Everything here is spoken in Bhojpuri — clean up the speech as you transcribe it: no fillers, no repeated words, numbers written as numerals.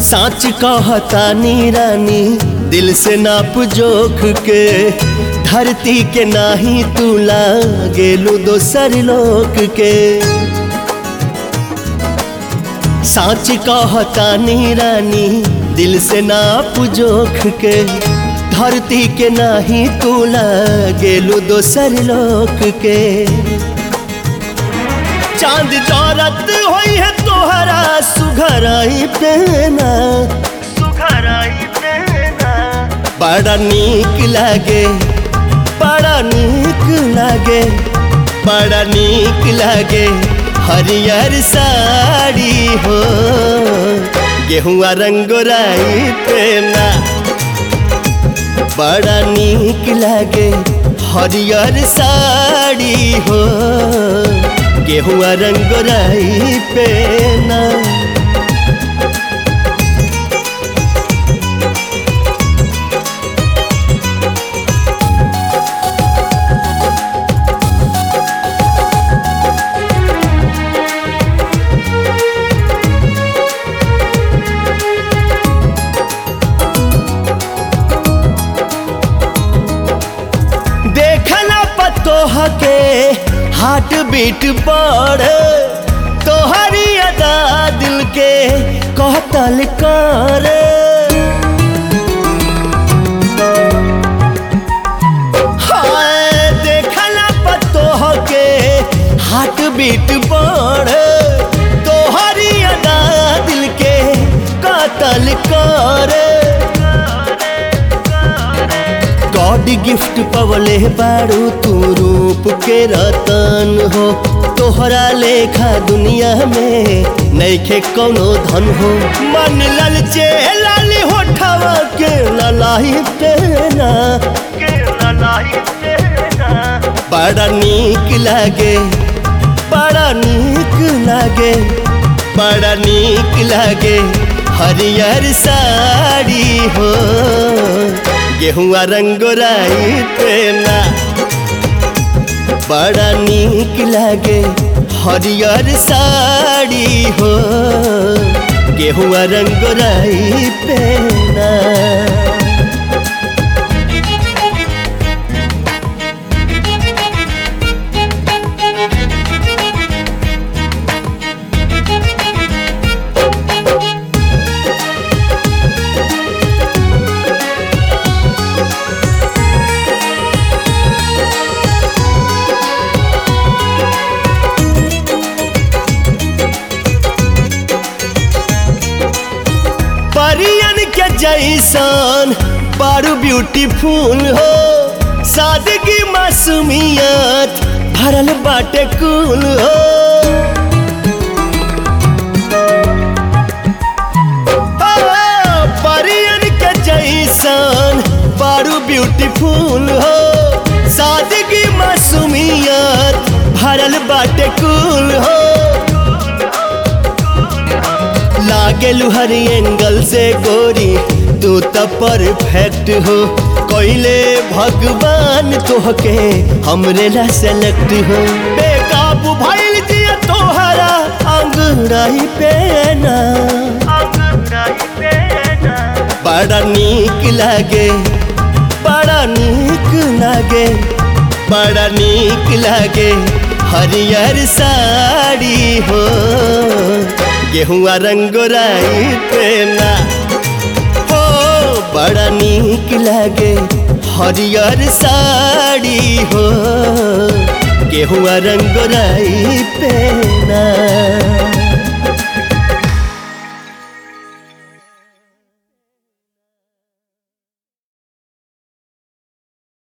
साच कहतानी रानी दिल से नाप जोख के, धरती के नाही तू लागेलू दोसर लोक के। साच कहतानी रानी दिल से नाप जोख के, धरती के नाही तू लागेलू दोसर लोक के। चांद दौरत होई है तोहरा सुघराई पेना, सुघराई पेना। बड़ा नीक लागे, बड़ा नीक लागे, बड़ा नीक लागे हरियर साड़ी हो, गेहुआ रंगोराई पेना। बड़ा नीक लागे हरियर साड़ी हो, गेहुआ रंगोराई पेना। देखना पतोह के हार्ट बीट बढ़े, तोहरी अदा दिल के कहतल करे। हाय देखना पतोह के हार्ट बीट बढ़े, तोहरी अदा दिल के कहतल करे। गॉड गिफ्ट पवले बारू तू रूप के रतन हो, तोहरा लेखा दुनिया में नइखे कौनो धन हो। मन ललचे लाली होठवा के ललाई तेना, के ललाई तेना। बड़ा नीक लागे, बड़ा नीक लागे, बड़ा नीक लागे हरियर साड़ी हो, गेहुआ रंगोराई पेना। बड़ा नीक लागे हरियर साड़ी हो, गेहुआ रंगोराई पेना। परियन के जैसन बारू ब्यूटीफुल हो, सादगी मासूमियत भरल बाटे कुल हो। परियन के जैसन बारू ब्यूटीफुल हो, सादगी मासूमियत भरल बाटे कुल हो। लागेलू हर एंगल से गोरी तू तो परफेक्ट हो, कोइले भगवान तोहके हमरे ला सेलेक्ट हो। बेकाबू भइल जिया तोहरा अंगड़ाई पेना, अंगड़ाई पेना। बड़ा नीक लागे, बड़ा नीक लागे, बड़ा नीक लागे हरियर साड़ी हो, गेहुआ रंगोराई पेना। हो बड़ा नीक लागे हरियर साड़ी हो, गेहुआ रंगोराई पेना।